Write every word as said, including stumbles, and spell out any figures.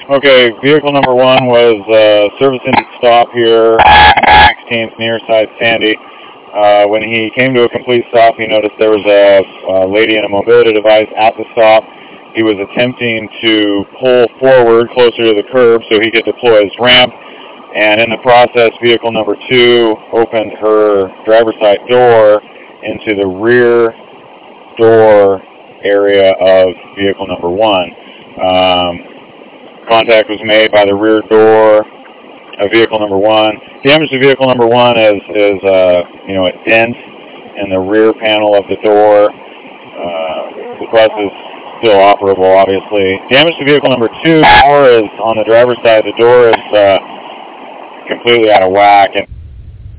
Okay, vehicle number one was uh, servicing to stop here, sixteenth near side Sandy. Uh, when he came to a complete stop, he noticed there was a, a lady in a mobility device at the stop. He was attempting to pull forward closer to the curb so he could deploy his ramp, and in the process, vehicle number two opened her driver's side door into the rear door area of vehicle number one. Um, contact was made by the rear door of vehicle number one. Damage to vehicle number one is, is uh, you know, a dent in the rear panel of the door. Uh, the bus is still operable, obviously. Damage to vehicle number two, door is on the driver's side. The door is uh, completely out of whack. And